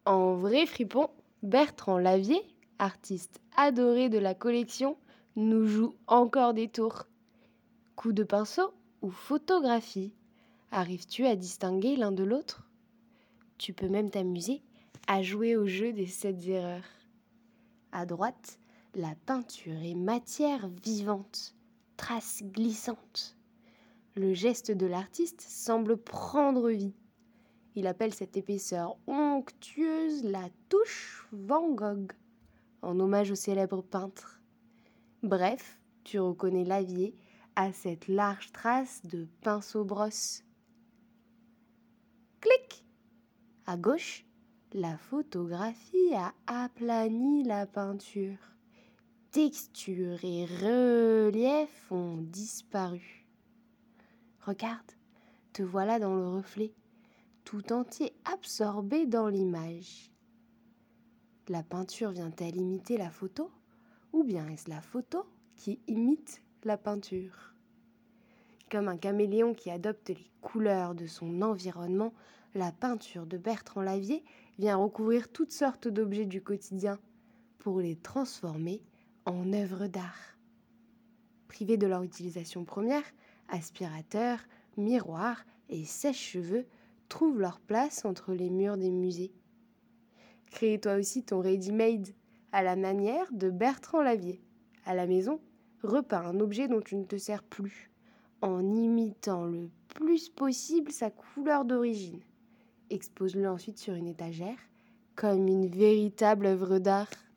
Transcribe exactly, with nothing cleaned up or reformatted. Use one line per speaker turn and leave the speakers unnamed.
En vrai fripon, Bertrand Lavier, artiste adoré de la collection, nous joue encore des tours. Coup de pinceau ou photographie, arrives-tu à distinguer l'un de l'autre? Tu peux même t'amuser à jouer au jeu des sept erreurs. À droite, la peinture est matière vivante, trace glissante. Le geste de l'artiste semble prendre vie. Il appelle cette épaisseur onctueuse la touche Van Gogh, en hommage au célèbre peintre. Bref, tu reconnais Lavier à cette large trace de pinceau-brosse. Clic! À gauche, la photographie a aplani la peinture. Texture et relief ont disparu. Regarde, te voilà dans le reflet, tout entier absorbé dans l'image. La peinture vient-elle imiter la photo, ou bien est-ce la photo qui imite la peinture? Comme un caméléon qui adopte les couleurs de son environnement, la peinture de Bertrand Lavier vient recouvrir toutes sortes d'objets du quotidien pour les transformer en œuvres d'art. Privés de leur utilisation première, aspirateurs, miroirs et sèche-cheveux trouvent leur place entre les murs des musées. Crée toi aussi ton ready-made à la manière de Bertrand Lavier. À la maison, repeins un objet dont tu ne te sers plus, en imitant le plus possible sa couleur d'origine. Expose-le ensuite sur une étagère, comme une véritable œuvre d'art.